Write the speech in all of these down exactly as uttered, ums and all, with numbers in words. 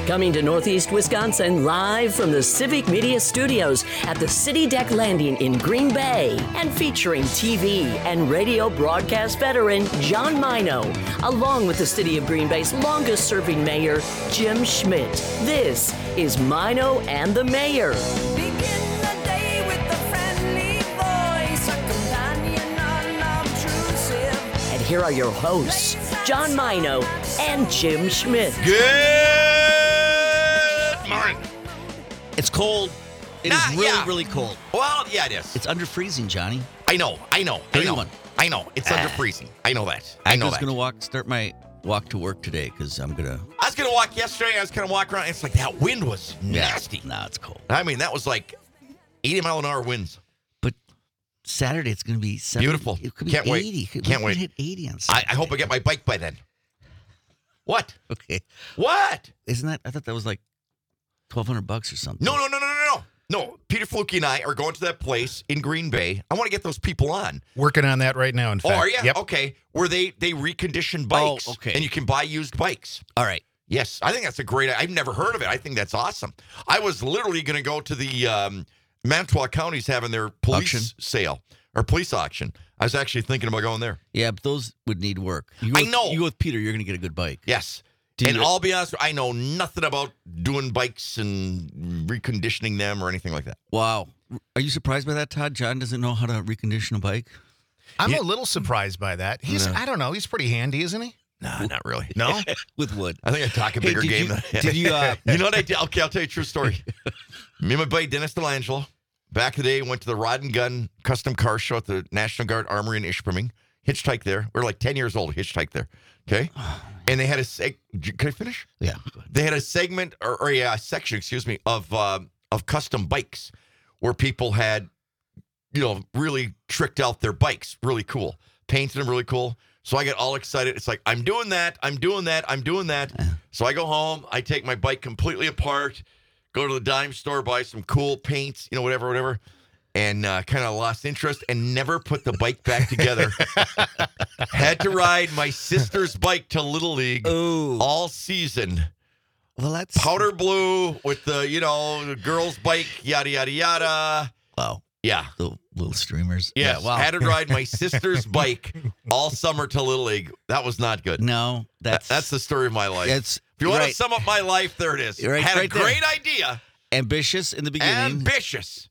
Coming to Northeast Wisconsin live from the Civic Media Studios at the City Deck Landing in Green Bay and featuring T V and radio broadcast veteran John Mino, along with the City of Green Bay's longest serving mayor, Jim Schmidt. This is Mino and the Mayor. Begin the day with a friendly voice, a companion unobtrusive. And here are your hosts, John Mino and Jim Schmidt. Good morning. It's cold. It Nah, is really, yeah. really cold. Well, yeah, it is. It's under freezing, Johnny. I know, I know, I know. thirty-one. I know. It's Ah. under freezing. I know that. I I know was that. going to walk, start my walk to work today because I'm going to. I was going to walk yesterday. I was going to walk around. It's like that wind was nasty. No, it's cold. I mean, that was like eighty mile an hour winds. But Saturday it's going to be seventy. Beautiful. It could be Can't wait. eighty. Could- Can't we could wait. hit eighty on I, Saturday. I hope I get my bike by then. What? Okay. What? Isn't that? I thought that was like twelve hundred bucks or something. No, no, no, no, no, no. No, Peter Fluke and I are going to that place in Green Bay. I want to get those people on. Working on that right now, in Oh, fact. are you? Yep. Okay. Where they, they recondition bikes. Oh, okay. And you can buy used bikes. All right. Yes, I think that's a great. I've never heard of it. I think that's awesome. I was literally going to go to the um, Manitowoc County's having their police Auction? sale or police auction. I was actually thinking about going there. Yeah, but those would need work. You go I with- know. You go with Peter, you're going to get a good bike. Yes, Do and you- I'll be honest, I know nothing about doing bikes and reconditioning them or anything like that. Wow. Are you surprised by that, Todd? John doesn't know how to recondition a bike? I'm Yeah. a little surprised by that. He's, No. I don't know, he's pretty handy, isn't he? Nah, not really. No? With wood. I think I talk a Hey, bigger did game you- than did you, uh, you know what I did? Okay, I'll tell you a true story. Me and my buddy Dennis DeLangelo, back in the day, went to the Rod and Gun Custom Car Show at the National Guard Armory in Ishpeming. Hitchhiked there. We were like ten years old, hitchhiked there. Okay? And they had a seg- can I finish? Yeah. They had a segment or, or yeah, a section, excuse me, of um, of custom bikes where people had, you know, really tricked out their bikes. Really cool. Painted them really cool. So I get all excited. It's like, I'm doing that. I'm doing that. I'm doing that. So I go home. I take my bike completely apart, go to the dime store, buy some cool paints, you know, whatever, whatever, and uh, kind of lost interest and never put the bike back together. Had to ride my sister's bike to Little League Oh. all season. Well, that's. Powder blue with the, you know, the girl's bike, yada, yada, yada. Wow. Yeah. The little streamers. Yes. Yeah, wow. Had to ride my sister's bike all summer to Little League. That was not good. No, that's. That's the story of my life. It's if you want to right. sum up my life, there it is. Right- Had a right there. great idea, ambitious in the beginning. ambitious,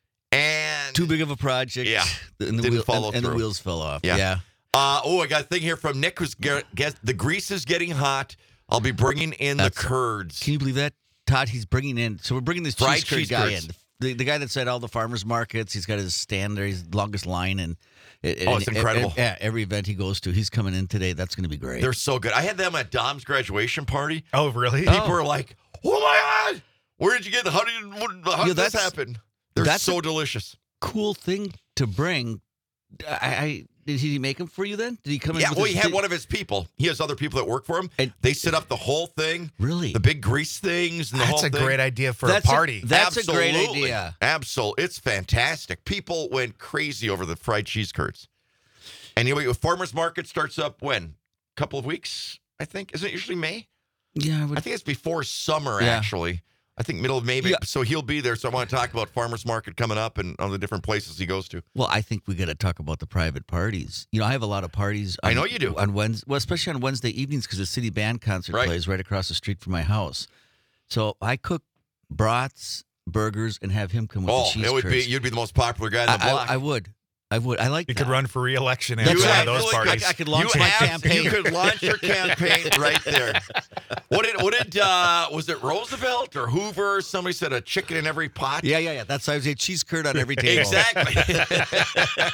and Too big of a project. Yeah, And the, didn't wheel, follow and, and the through. wheels fell off. Yeah. Yeah. Uh, oh, I got a thing here from Nick who's get, get the grease is getting hot. I'll be bringing in That's- the curds. Can you believe that, Todd? He's bringing in. So we're bringing this Fried cheese curd cheese guy curds. in. The, the guy that's at all the farmers markets. He's got his stand there. He's the longest line, and it, Oh, it's and- incredible. and- yeah, every event he goes to, he's coming in today. That's going to be great. They're so good. I had them at Dom's graduation party. Oh, really? People were like, "Oh my God, where did you get? How did you, what, how Yeah, did this that's- happen?" They're that's so a- delicious. Cool thing to bring. I, I did he make them for you then? Did he come in? Yeah, with well, his- he had did- one of his people. He has other people that work for him. And- they set up the whole thing, Really? the big grease things, and the That's whole a thing. great idea for That's a a- party. That's a great Absolutely. idea. Absolutely. It's fantastic. People went crazy over the fried cheese curds. And anyway, the farmer's market starts up when? A couple of weeks, I think. Isn't it usually May? Yeah, I would, I think it's before summer, Yeah. actually. I think middle of May. Yeah. So he'll be there. So I want to talk about farmer's market coming up and all the different places he goes to. well, I think we got to talk about the private parties. You know, I have a lot of parties. On, I know you do. on Wednesday, well, especially on Wednesday evenings because the city band concert Right. plays right across the street from my house. So I cook brats, burgers, and have him come with Oh, the cheese it would be curds. you'd be the most popular guy in the I, block. I, I would, I would. I like. You that. could run for re-election That's after one right. of those Absolutely. parties. I, I could launch you my abs- campaign. You could launch your campaign right there. What did what did uh, was it Roosevelt or Hoover? Somebody said a chicken in every pot. Yeah, yeah, yeah. That's why I was a cheese curd on every table. Exactly.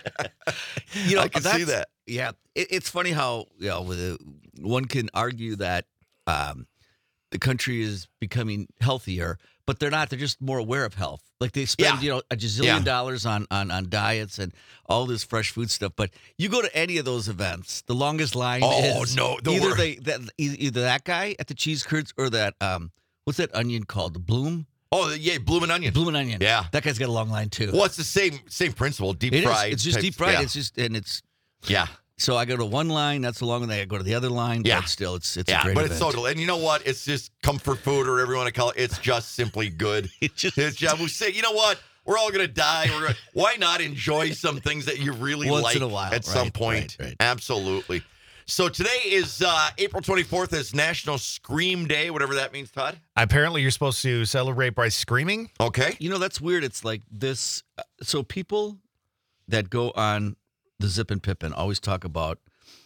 You know, I can see that's- that. Yeah, it, it's funny how you know with a, one can argue that um, the country is becoming healthier, but they're not. They're just more aware of health. Like they spend Yeah. you know a gazillion Yeah. dollars on, on on diets and all this fresh food stuff. But you go to any of those events, the longest line Oh, is no, the either wor- they that e- either that guy at the cheese curds or that um what's that onion called the Bloom Oh yeah, blooming onion. Bloomin' Onion. Yeah. that guy's got a long line too. Well, it's the same same principle. Deep It is. fried. It's just type- deep fried. Yeah. It's just and it's yeah. So I go to one line, that's a long one. I go to the other line. Yeah. But still, it's it's Yeah, a great but event. it's so del- and you know what? It's just comfort food or whatever you want to call it. It's just simply good. It's just- it's just, we say, you know what? We're all gonna die. We're gonna, why not enjoy some things that you really Once like in a while, at some right, point? right, right. Absolutely. So today is uh, April twenty-fourth. Is National Scream Day, whatever that means, Todd. Apparently, you're supposed to celebrate by screaming. Okay. You know, that's weird. It's like this. uh, So people that go on the Zip and Pippin always talk about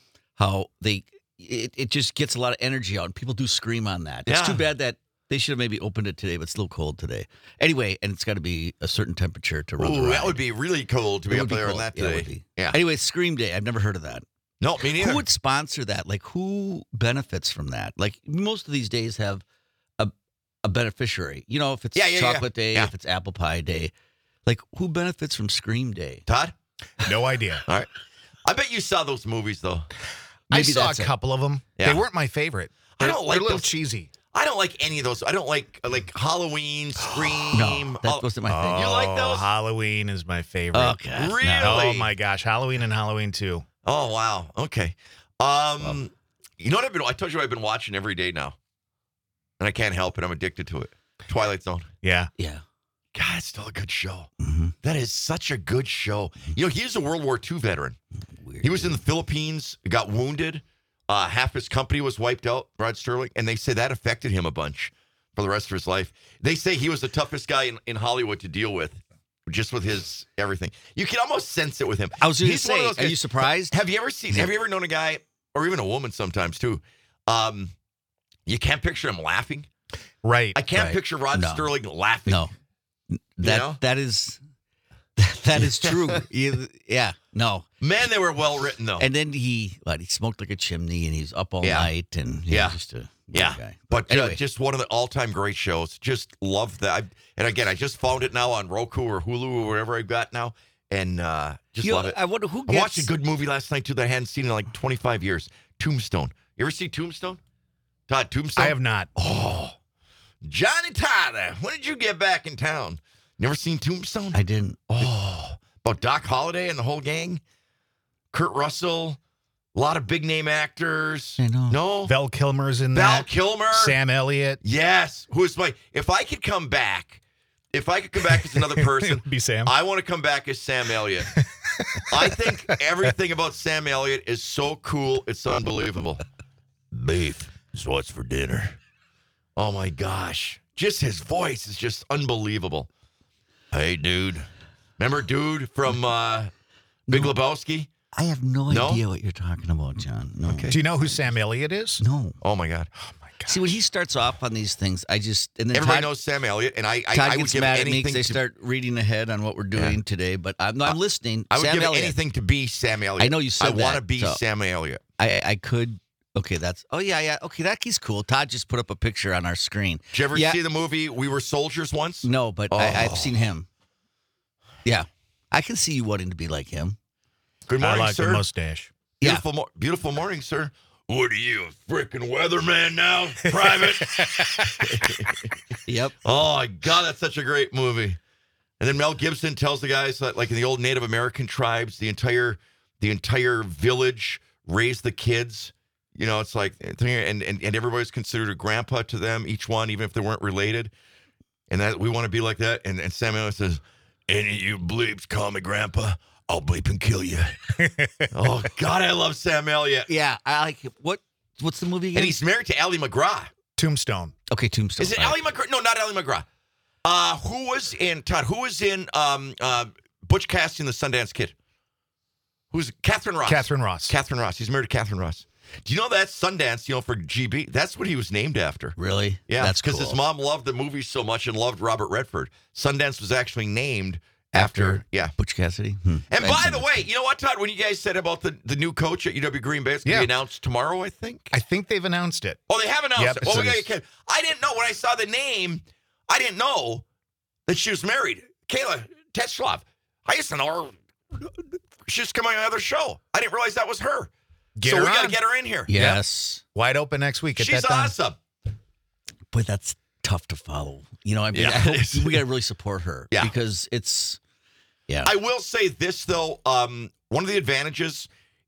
how they it, it just gets a lot of energy out, and people do scream on that. It's Yeah. too bad that they should have maybe opened it today, but it's a little cold today. Anyway, and it's got to be a certain temperature to run the Ooh, ride. that would be really cool to be It up would be there cool. on that Yeah, it today. would be. Yeah. Anyway, Scream Day. I've never heard of that. No, me neither. Who would sponsor that? Like, who benefits from that? Like, most of these days have a a beneficiary. You know, if it's Yeah, yeah, yeah. Chocolate Day, Yeah. if it's Apple Pie Day. Like, who benefits from Scream Day? Todd? No idea. All right. I bet you saw those movies, though. I Maybe saw a that's it. couple of them. Yeah. They weren't my favorite. I They're, don't like they're a little those. cheesy. I don't like any of those. I don't like like Halloween, Scream. No, that all- wasn't my thing. You like Oh, those? Halloween is my favorite. Oh, God, no. Really? Oh my gosh, Halloween and Halloween two. Oh wow. Okay. Um, you know what I've been? I told you I've been watching every day now, and I can't help it. I'm addicted to it. Twilight Zone. Yeah. Yeah. God, it's still a good show. Mm-hmm. That is such a good show. You know, he's a World War Two veteran. Weird. He was in the Philippines, got wounded. Uh, half his company was wiped out, Rod Sterling, and they say that affected him a bunch for the rest of his life. They say he was the toughest guy in, in Hollywood to deal with, just with his everything. You can almost sense it with him. I was going to He's one of say, those are guys- you surprised? Have you ever seen? Have you ever known a guy, or even a woman sometimes too? Um, you can't picture him laughing. Right. I can't right. picture Rod No. Sterling laughing. No. That know? that is that is true. You- yeah. No. Man, they were well written though. And then he what, he smoked like a chimney and he's up all Yeah. night and Yeah. yeah, just a good Yeah, guy. but uh, anyway, just one of the all-time great shows. Just love that. I, and again, I just found it now on Roku or Hulu or wherever I've got now, and uh, just you know, love it. I wonder who I gets watched a good movie last night too that I hadn't seen in like twenty-five years. Tombstone. You ever see Tombstone? Todd, Tombstone. I have not. Oh, Johnny Tyler. When did you get back in town? Never seen Tombstone? I didn't. Oh, about Doc Holliday and the whole gang. Kurt Russell. A lot of big name actors. I know. No. Val Kilmer's in Val that. Kilmer. Sam Elliott. Yes. Who is my? If I could come back, if I could come back as another It person, would be Sam. I want to come back as Sam Elliott. I think everything about Sam Elliott is so cool. It's unbelievable. Beef is what's for dinner. Oh my gosh. Just his voice is just unbelievable. Hey, dude. Remember dude from uh, Big Lebowski? I have no, No? idea what you're talking about, John. No. Okay. Do you know who Sam Elliott is? No. Oh my God. Oh my god. See, when he starts off on these things, I just and then Everybody Todd, knows Sam Elliott, and I, I, Todd I would gets give mad at me anything because they to start reading ahead on what we're doing today. But I'm, no, I'm listening. I would Sam give Elliott. anything to be Sam Elliott. I know you said I want to that, be so- Sam Elliott. I I could. Okay, that's. Oh yeah, yeah. Okay, that he's cool. Todd just put up a picture on our screen. Did you ever Yeah. see the movie We Were Soldiers once? No, but I, I've Oh. seen him. Yeah, I can see you wanting to be like him. Good I morning, like sir. the mustache. Beautiful, mo- beautiful morning, sir. What are you, a freaking weatherman now, private? Yep. Oh my God, that's such a great movie. And then Mel Gibson tells the guys that, like in the old Native American tribes, the entire the entire village raised the kids. You know, it's like and and and everybody's considered a grandpa to them, each one, even if they weren't related. And that we want to be like that. And and Samuel says, "Any of you bleeps call me grandpa, I'll bleep and kill you." Oh God, I love Sam Elliott. Yeah, I like it. What? What's the movie again? And he's married to Ally McGraw. Tombstone. okay. Tombstone. Is it All Ally McGraw? No, not Ally McGraw. Uh, who was in Todd? Who was in um uh Butch Cassidy and the Sundance Kid? Who's Catherine Ross? Catherine Ross. Catherine Ross. He's married to Catherine Ross. Do you know that Sundance? You know, for G B, that's what he was named after. Really? Yeah, that's because cool. his mom loved the movie so much and loved Robert Redford. Sundance was actually named after. After yeah. Butch Cassidy. Hmm. And by Thanks. the way, you know what, Todd? When you guys said about the, the new coach at U W Green Bay, it's going to Yeah. be announced tomorrow, I think. I think they've announced it. Oh, they have announced Yep, it. Oh, so we gotta it's- get- I didn't know when I saw the name. I didn't know that she was married. Kayla Tetzlaff. I used to know her. She's coming on another show. I didn't realize that was her. Get so her we got to on. get her in here. Yes. Wide open next week. Get She's that done. awesome. Boy, that's tough to follow. You know, I mean, Yeah, I hope it is. we got to really support her. Yeah. Because it's, yeah. I will say this though. Um, one of the advantages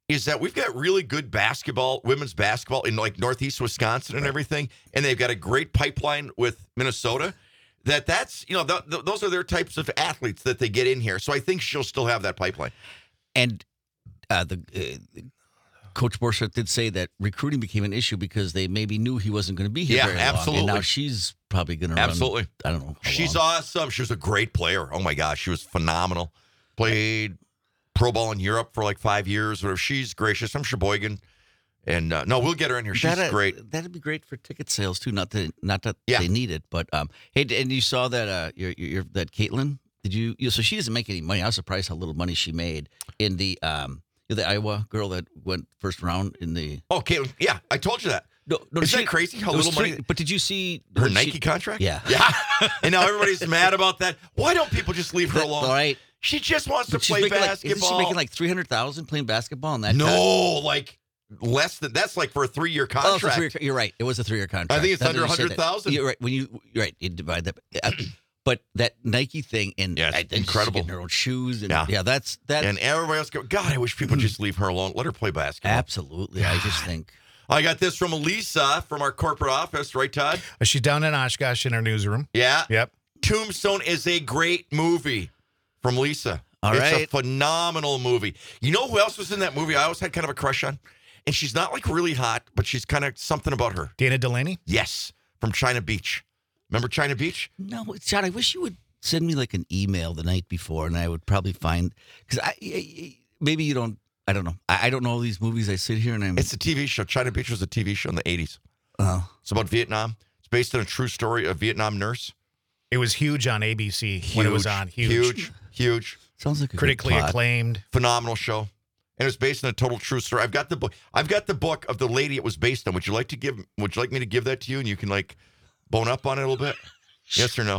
is that we've got really good basketball, women's basketball in like Northeast Wisconsin and everything, and they've got a great pipeline with Minnesota. That that's you know th- th- those are their types of athletes that they get in here. So I think she'll still have that pipeline. And uh, the uh, Coach Borchert did say that recruiting became an issue because they maybe knew he wasn't going to be here Yeah, very long. absolutely. And now she's probably going to run. Absolutely. I don't know. how She's long. awesome. She was a great player. Oh my gosh, she was phenomenal. Played pro ball in Europe for like five years. Whatever. She's gracious. I'm Sheboygan, and uh, no, we'll get her in here. She's That'd- great. That'd be great for ticket sales too. Not that not that Yeah. they need it, but um, hey, and you saw that uh, your, your, your that Caitlin. Did you, you? So she doesn't make any money. I was surprised how little money she made in the um, the Iowa girl that went first round in the. Oh, Caitlin. Yeah, I told you that. No, no, Isn't she- that crazy how it was little money- three- But did you see Her when she- Nike contract? Yeah. Yeah. And now everybody's mad about that. Why don't people just leave her That- alone? right. She just wants to But she's play making like, basketball. isn't she making like three hundred thousand playing basketball in that? no, like less than that's like for a three year con- oh, it's a contract. three-year- you're right. It was a three-year contract. I think it's Now under that you said that. one hundred thousand. You're right. When you you're right, you divide that. uh, But that Nike thing and Yeah, it's I- and she's incredible. getting her own shoes and Yeah. yeah, that's that. and everybody else go, God, I wish people just leave her alone. Let her play basketball. Absolutely, I just think. I got this from Elisa from our corporate office, right, Todd? She's down in Oshkosh in her newsroom. Yeah. Yep. Tombstone is a great movie from Lisa. All it's a right. phenomenal movie. You know who else was in that movie I always had kind of a crush on? And she's not like really hot, but she's kind of something about her. Dana Delaney. Yes, from China Beach. Remember China Beach? No, John, I wish you would send me like an email the night before, and I would probably find because I, I maybe you don't. I don't know. I, I don't know all these movies. I sit here and I'm. It's a T V show. China Beach was a T V show in the eighties. Oh. It's about Vietnam. It's based on a true story of a Vietnam nurse. It was huge on A B C when it was on. Huge. Huge. Huge. Sounds like a good Critically plot. acclaimed. Phenomenal show. And it's based on a total true story. I've got the book. I've got the book of the lady it was based on. Would you like to give would you like me to give that to you and you can like bone up on it a little bit? Yes or no?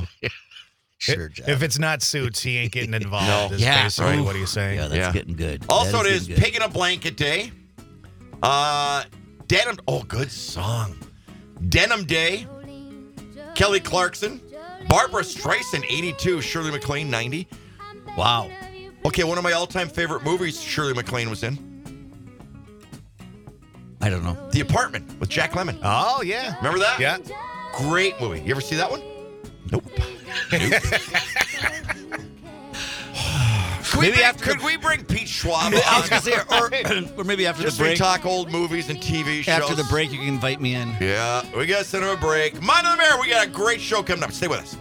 Sure, If- John. If it's not Suits, he ain't getting involved. No. Is Yeah. basically Right. what he's saying. yeah, that's Yeah. getting good. Also, That it is getting good. Pig in a Blanket Day. Uh, Denim. Oh, good song. Denim Day. Kelly Clarkson. Barbara Streisand, eighty-two. Shirley MacLaine, ninety. Wow. Okay, one of my all-time favorite movies Shirley MacLaine was in. I don't know. The Apartment with Jack Lemmon. Oh, yeah. Remember that? Yeah. Great movie. You ever see that one? Nope. Could we Maybe bring, after could we bring Pete Schwab I was on? gonna say, or, or maybe after Just the we break. talk old movies and T V shows. After the break, you can invite me in. Yeah, we got to send him a break. Mind on the Mirror, we got a great show coming up. Stay with us.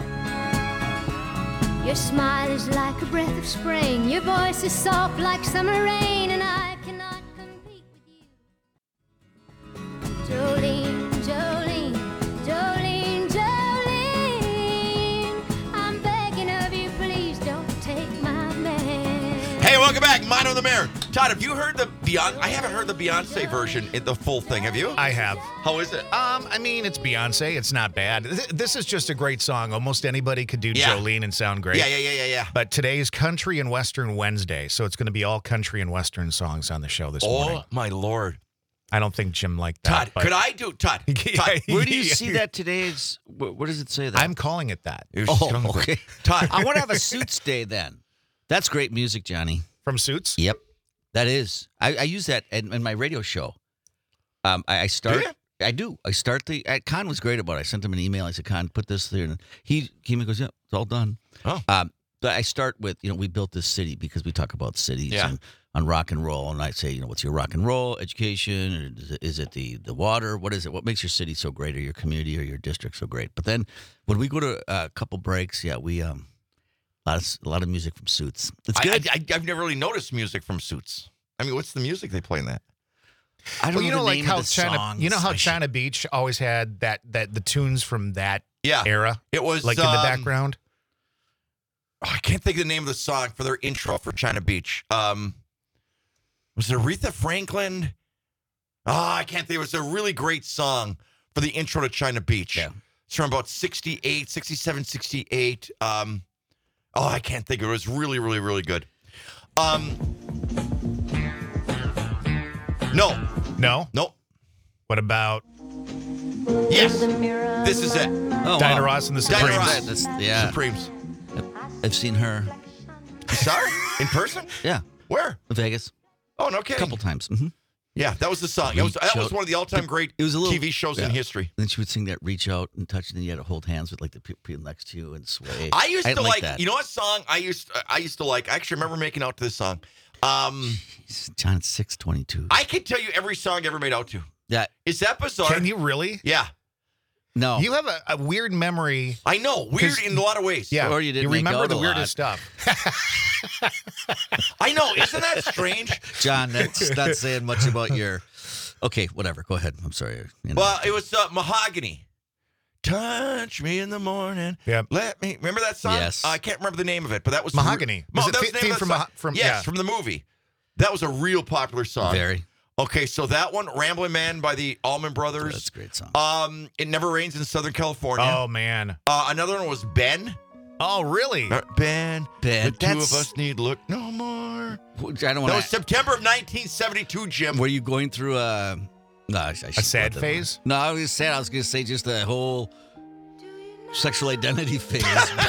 Your smile is like a breath of spring. Your voice is soft like summer rain, and I cannot compete with you. Jolene, Jolene, Jolene, Jolene. I'm begging of you, please don't take my man. Hey, welcome back. Mind on the Mirror. Todd, have you heard the Beyonce? I haven't heard the Beyonce version, the full thing. Have you? I have. How is it? Um, I mean, it's Beyonce. It's not bad. Th- This is just a great song. Almost anybody could do Yeah. Jolene and sound great. Yeah, yeah, yeah, yeah, yeah. But today's Country and Western Wednesday, so it's going to be all country and Western songs on the show this Oh, morning. my Lord. I don't think Jim liked that. Todd, but could I do, Todd, Todd, Where do you see that today's? What, what does it say there? I'm calling it that. It was just Oh, coming quick. okay. Todd, I want to have a Suits day then. That's great music, Johnny. From Suits? Yep, that is. I, I use that in, in my radio show. Um, I, I start. you? I do. I start the. Uh, Con was great about it. I sent him an email. I said, "Con, put this there," and he came and goes, "Yeah, it's all done." Oh. Um, but I start with, you know, we built this city because we talk about cities Yeah. and on rock and roll, and I say, you know, what's your rock and roll education? Or is it, is it the the water? What is it? What makes your city so great, or your community, or your district so great? But then when we go to a couple breaks, yeah, we um, a lot of a lot of music from Suits. It's I, good. I, I, I've never really noticed music from Suits. I mean, what's the music they play in that? I don't Well, you know know, the like name how of the China, songs. you know how I should- China Beach always had that that the tunes from that Yeah. era, It was like in the um, background. Oh, I can't think of the name of the song for their intro for China Beach. Um, was it Aretha Franklin? Oh, I can't think. It was a really great song for the intro to China Beach. Yeah. It's from about sixty-eight, sixty-seven, sixty-eight. Um, oh, I can't think. It was really, really, really good. Um, no, No. no. What about Yes, this is it. Oh, Diana wow. Ross and the Diana Supremes? Ross. That's- yeah, Supremes. I've seen her. You saw her in person? Yeah, Where? Vegas. Oh, no a kidding. couple times. hmm Yeah, that was the song. That was, that Reach was out. one of the all-time great It was a little- T V shows in yeah. history. Then she would sing that "Reach Out and Touch," and then you had to hold hands with like the pe- people next to you and sway. I used didn't to like, that. you know what song I used I used to like? I actually remember making out to this song. Um, Jeez, John, it's six twenty-two. I can tell you every song I ever made out to. Yeah, It's that bizarre. Can you really? Yeah, no. You have a, a weird memory. I know. Weird 'Cause- in a lot of ways. Yeah. Or you didn't make remember out the a weirdest stuff. I know. Isn't that strange? John, that's not saying much about your. Okay, whatever. Go ahead. I'm sorry. You know. Well, it was uh, Mahogany. Touch me in the morning. Yep. Let me remember that song. Yes. Uh, I can't remember the name of it, but that was Mahogany. Mo- Was it that the- the name theme of that from song. Maho- from- yes, yeah. from the movie. That was a real popular song. Very. Okay, so that one, Rambling Man by the Allman Brothers. That's a great song. Um, It Never Rains in Southern California. Oh man. Uh, another one was Ben. Oh really? Uh, Ben. Ben, The two of that's- us need look no more. I don't That want was to. September of nineteen seventy-two, Jim. Were you going through a? No, I, I should A sad let that phase? one. No, I was sad. I was going to say just the whole sexual identity phase.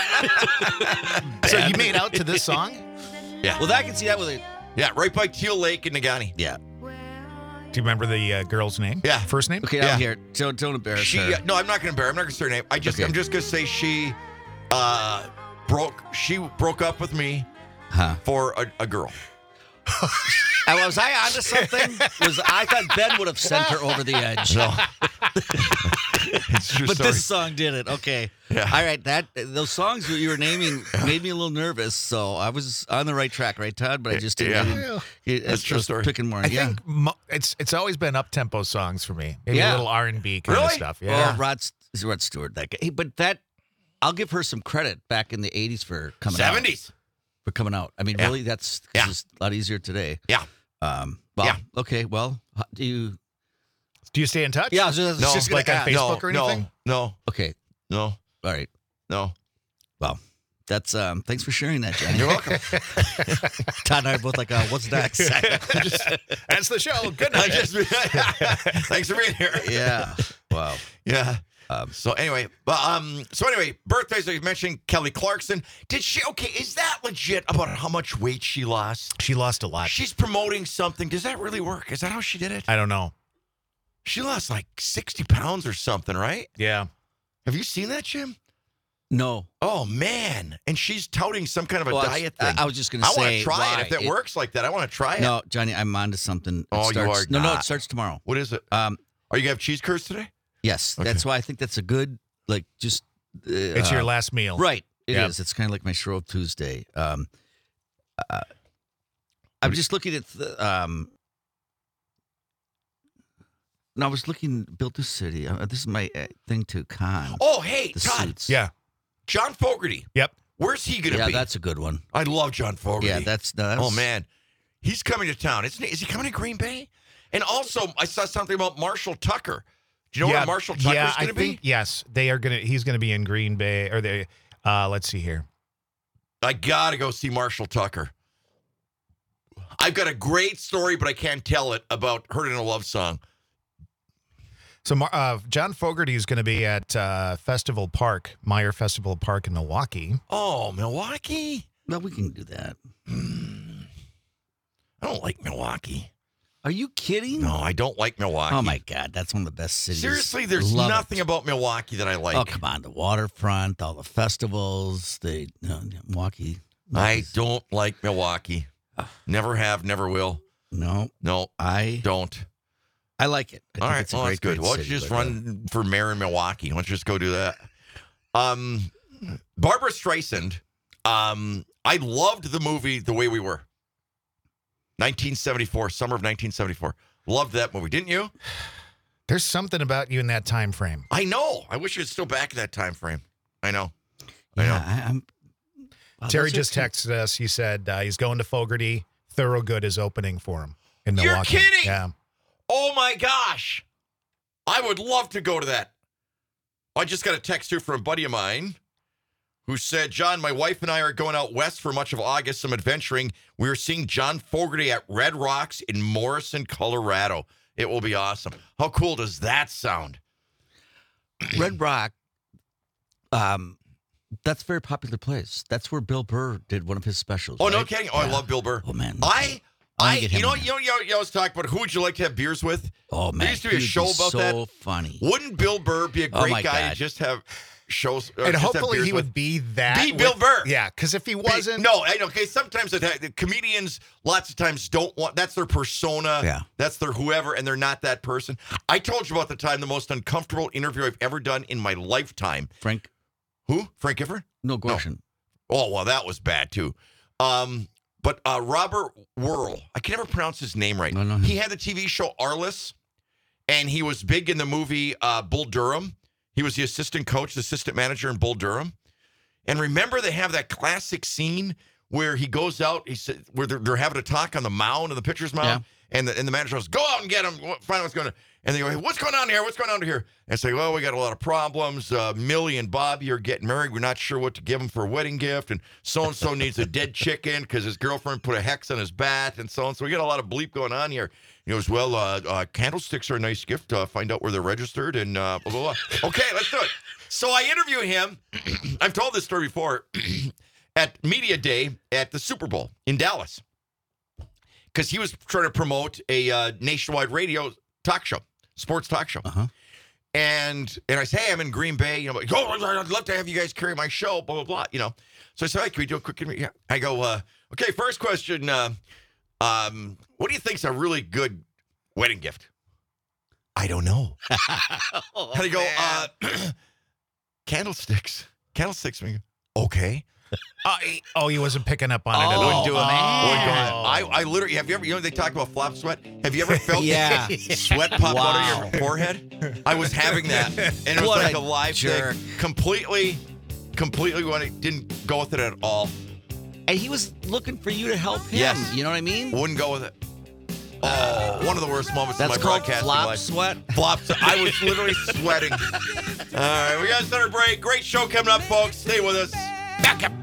So you made out to this song? Yeah. Well, I can see that with it. Yeah, right by Teal Lake in Nagani. Yeah. Do you remember the uh, girl's name? Yeah. First name? Okay, Yeah. I'm here. Don't don't embarrass She her. uh, no, I'm not going to embarrass. I'm not going to say her name. I just Okay. I'm just going to say she uh broke she broke up with me Huh. for a, a girl. Uh, was I onto something? Was I thought Ben would have sent her over the edge? No. It's true But story. this song did it. Okay. Yeah. All right. That those songs that you were naming made me a little nervous. So I was on the right track, right, Todd? But I just didn't. Yeah. I didn't- it- That's I true was story. Picking more. I yeah. think mo- it's it's always been up tempo songs for me. Maybe Yeah. a little R and B kind of Really? stuff. Well, Yeah. Rod, Rod Stewart, that guy. Hey, but that I'll give her some credit back in the eighties for coming out. seventies. For coming out. I mean, Yeah. really, that's Yeah. just a lot easier today. Yeah. Um. Well, Yeah. Okay. Well, how- do you? Do you stay in touch? Yeah. I was just, No, just gonna like on ask. Facebook or anything? No, no, Okay. no, All right. no. Well, that's um. Thanks for sharing that, Johnny. You're welcome. Todd and I are both like, uh, what's next? That's the show. Good I night. just, thanks for being here. Yeah. Wow. Yeah. Um, So anyway, but um, so anyway, birthdays. I mentioned Kelly Clarkson. Did she? Okay, is that legit about how much weight she lost? She lost a lot. She's promoting something. Does that really work? Is that how she did it? I don't know. She lost like sixty pounds or something, right? Yeah. Have you seen that, Jim? no. Oh man! And she's touting some kind of a Well, diet I, thing. I was just going to I say. want to try why. it. If it, works like that, I want to try it. No, Johnny, I'm on to something. It Oh, you starts, are No, no, it not. starts tomorrow. What is it? Um, Are you gonna have cheese curds today? yes, Okay. that's why I think that's a good, like, just. Uh, It's your last meal. Right. It is. Yep. It's kind of like my Shrove Tuesday. Um, uh, I'm just looking at the. Um, no, I was looking Built This City. Uh, this is my uh, thing to con. Oh, hey, the Todd. suits. Yeah. John Fogerty. Yep. Where's he gonna yeah, be? that's a good one. I love John Fogerty. Yeah, that's no, that's Oh man, he's coming to town, isn't he? Is he coming to Green Bay? And also, I saw something about Marshall Tucker. Do you know yeah, where Marshall Tucker's yeah, going I to be? think yes, they are gonna. He's gonna be in Green Bay, or they. Uh, let's see here. I gotta go see Marshall Tucker. I've got a great story, but I can't tell it about "Heard in a Love Song." So, Mar- uh, John Fogerty is going to be at uh, Festival Park, Meyer Festival Park in Milwaukee. Oh, Milwaukee. well, we can do that. I don't like Milwaukee. Are you kidding? No, I don't like Milwaukee. Oh my God, that's one of the best cities. Seriously, there's Love nothing it. about Milwaukee that I like. Oh come on, the waterfront, all the festivals, the no, Milwaukee. I don't like Milwaukee. Never have, never will. No, No, I don't. I like it. I All think right, it's a well, great, that's good. great Why don't you city, just but, uh, run for mayor in Milwaukee? Why don't you just go do that? Um, Barbara Streisand. Um, I loved the movie The Way We Were. nineteen seventy-four, summer of nineteen seventy-four. Loved that movie, didn't you? There's something about you in that time frame. I know. I wish it was still back in that time frame. I know. I know. Yeah, I, I'm. Wow, Terry that's just it. texted us. He said uh, he's going to Fogerty. Thorogood is opening for him in You're Milwaukee. kidding! Yeah. Oh my gosh. I would love to go to that. I just got a text here from a buddy of mine who said, John, my wife and I are going out west for much of August, some adventuring. We are seeing John Fogerty at Red Rocks in Morrison, Colorado. It will be awesome. How cool does that sound? Red Rock. Um, that's a very popular place. That's where Bill Burr did one of his specials. Oh, no right? kidding. Oh, I Yeah. love Bill Burr. Oh man, I wanna I, get him you know, on what, you know, you know, you always talk about who would you like to have beers with? Oh man, There used to be a he would show about so that. So funny. Wouldn't Bill Burr be a Oh, great my guy God. to just have shows? or And just have hopefully beers he with? would be that. Be with- Bill Burr. Yeah, because if he Be- wasn't. No, I, okay. Sometimes it, the comedians, lots of times, don't want. That's their persona. Yeah. That's their whoever, and they're not that person. I told you about the time the most uncomfortable interview I've ever done in my lifetime. Frank, Who? Frank Gifford? no Gorshin. Oh, well, that was bad too. Um, but uh, Robert Whirl, I can never pronounce his name right. No, no, no. He had the T V show Arliss, and he was big in the movie uh, Bull Durham. He was the assistant coach, the assistant manager in Bull Durham. And remember, they have that classic scene where he goes out, he said, where they're, they're having a talk on the mound, on the pitcher's mound, and the, and the manager goes, "Go out and get him. Find out what's going on." And they go, "Hey, what's going on here? What's going on here?" And say, "Well, we got a lot of problems. Uh, Millie and Bobby are getting married. We're not sure what to give them for a wedding gift. And so-and-so needs a dead chicken because his girlfriend put a hex on his bat and so on. So we got a lot of bleep going on here." He goes, "Well, uh, uh, candlesticks are a nice gift. Uh, find out where they're registered and uh, blah, blah, blah." Okay, let's do it. So I interview him. I've told this story before at Media Day at the Super Bowl in Dallas because he was trying to promote a uh, nationwide radio talk show, sports talk show. Uh-huh. And and I say, "Hey, I'm in Green Bay." You know, like, "Oh, I'd love to have you guys carry my show, blah, blah, blah." You know. So I said, "Hey, can we do a quick interview?" Yeah. I go, uh, "Okay, first question. Uh, um, what do you think's a really good wedding gift?" "I don't know." Oh, How do you go? Uh, candlesticks. Candlesticks. Me. Okay. Uh, he- oh, he wasn't picking up on it at Oh, all. wouldn't do it, Wouldn't go man. in. I, I literally, have you ever, you know, they talk about flop sweat? Have you ever felt Yeah. sweat pop out Wow. of your forehead? I was having that. And it was What like a a live jerk. thing. Completely, completely when it didn't go with it at all. And he was looking for you to help him. Yes. You know what I mean? Wouldn't go with it. Oh, one of the worst moments That's in my called broadcasting flop life. sweat. Flop sweat. I was literally sweating. All right, we got to start a break. Great show coming up, folks. Stay with us. Back up.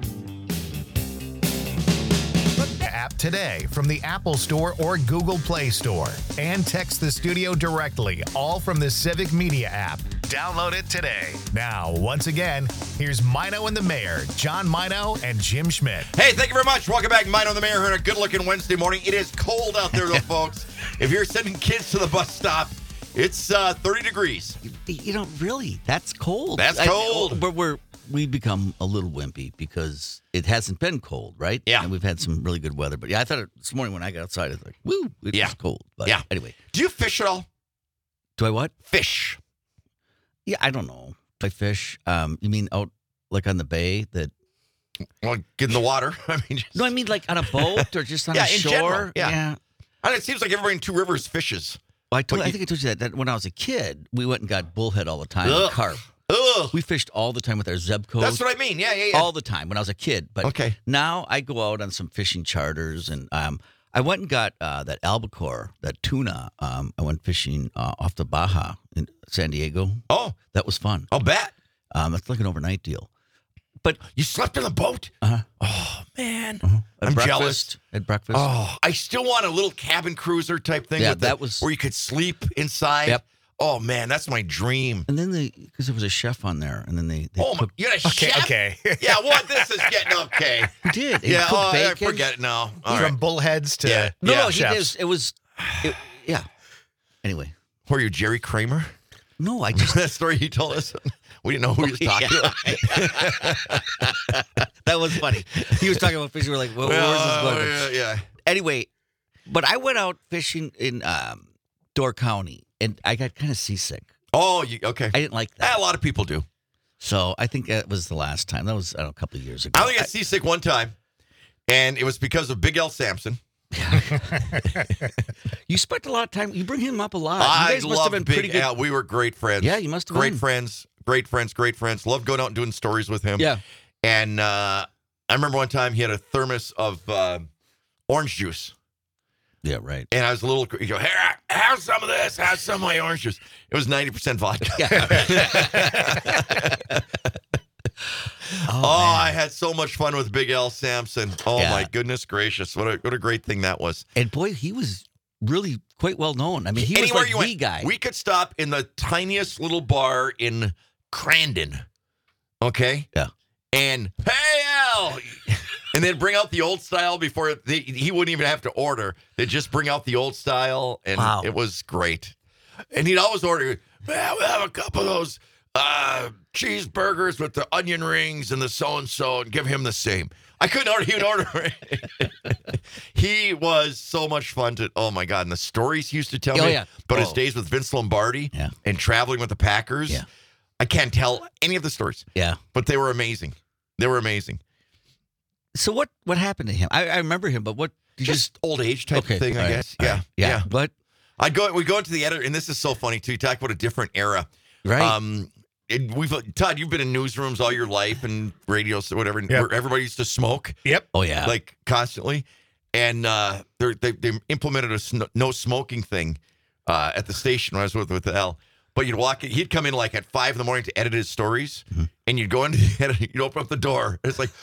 App today from the Apple Store or Google Play Store. And text the studio directly, all from the Civic Media app. Download it today. Now, once again, here's Mino and the Mayor, John Mino and Jim Schmidt. Hey, thank you very much. Welcome back, Mino and the Mayor, here on a good-looking Wednesday morning. It is cold out there, though, folks. If you're sending kids to the bus stop, it's uh, thirty degrees. You know, really, that's cold. That's I- cold. But we're we become a little wimpy because it hasn't been cold, right? Yeah. And we've had some really good weather. But yeah, I thought it, this morning when I got outside, it's like, woo, it Yeah. was cold. But Yeah. anyway, Do you fish at all? do I what? Fish. Yeah, I don't know. I fish. Um, you mean out like on the bay that? Well, get in the water. I mean, just, No, I mean like on a boat or just on Yeah, a in shore. general, yeah. yeah. I mean, it seems like everybody in Two Rivers fishes. Well, I, told, But I you- think I told you that, that when I was a kid, we went and got bullhead all the time, and Ugh. carp. Ugh. We fished all the time with our Zebcos. That's what I mean. Yeah, yeah, yeah. all the time when I was a kid. But Okay. now I go out on some fishing charters, and um, I went and got uh, that albacore, that tuna. Um, I went fishing uh, off the Baja in San Diego. Oh, That was fun. I'll bet. Um, it's like an overnight deal. But You slept in the boat? uh-huh. Oh, man. at I'm breakfast, jealous. At breakfast. Oh, I still want a little cabin cruiser type thing. Yeah, with the- that was- where you could sleep inside. Yep. Oh, man, that's my dream. And then they, because there was a chef on there, and then they, they Oh, my, cooked. you got a Okay, chef? okay. Yeah, what? This is getting okay. He did. He Yeah, cooked oh, I bacon. forget it now. All From right. bullheads to Yeah. No, yeah, no, he chefs. did. It was, it, yeah. Anyway, Who are you, Jerry Kramer? no, I just That story you told us. We didn't know who he was talking Yeah. about. that was funny. He was talking about fishing. We're like, well, where's this Well, going? yeah, yeah. Anyway, but I went out fishing in um, Door County, and I got kind of seasick. Oh, you, okay. I didn't like Ah, that. a lot of people do. So I think that was the last time. That was I don't know, a couple of years ago. I only got seasick one time, and it was because of Big L Sampson. You spent a lot of time. You bring him up a lot. I you guys must love have been Big pretty good. Al. We were great friends. Yeah, you must have Great been. friends. Great friends. Great friends. Loved going out and doing stories with him. Yeah. And uh, I remember one time he had a thermos of uh, orange juice. Yeah, right. And I was a little, you go, here, have some of this, have some of my orange juice. It was ninety percent vodka. Oh, Oh, man. I had so much fun with Big L Sampson. Oh, Yeah. my goodness gracious. What a, what a great thing that was. And boy, he was really quite well known. I mean, he was Anywhere like you the went, guy. we could stop in the tiniest little bar in Crandon. Okay? Yeah. And, hey, Al. And then bring out the old style before they, he wouldn't even have to order. They'd just bring out the old style, and Wow. it was great. And he'd always order, "Man, we'll have a couple of those uh, cheeseburgers with the onion rings and the so-and-so," and give him the same. I couldn't order. He would order. He was so much fun to, oh, my God. And the stories he used to tell Oh, me yeah. about his Oh. days with Vince Lombardi Yeah. and traveling with the Packers. Yeah. I can't tell any of the stories, Yeah. but they were amazing. They were amazing. So what what happened to him? I, I remember him, but what? Did you Just old age type okay, of thing, I all right, guess. all Yeah. right. yeah. Yeah. What? I'd go, we go into the editor, and this is so funny, too. You talk about a different era. Right. Um, it, we've Todd, you've been in newsrooms all your life and radio, so whatever, and Yep. where everybody used to smoke, Yep. oh yeah. like constantly. And uh, they're- they they implemented a sn- no smoking thing uh, at the station when I was with with Al. But you'd walk in, he'd come in like at five in the morning to edit his stories, Mm-hmm. and you'd go into the edit, you'd open up the door, and it's like,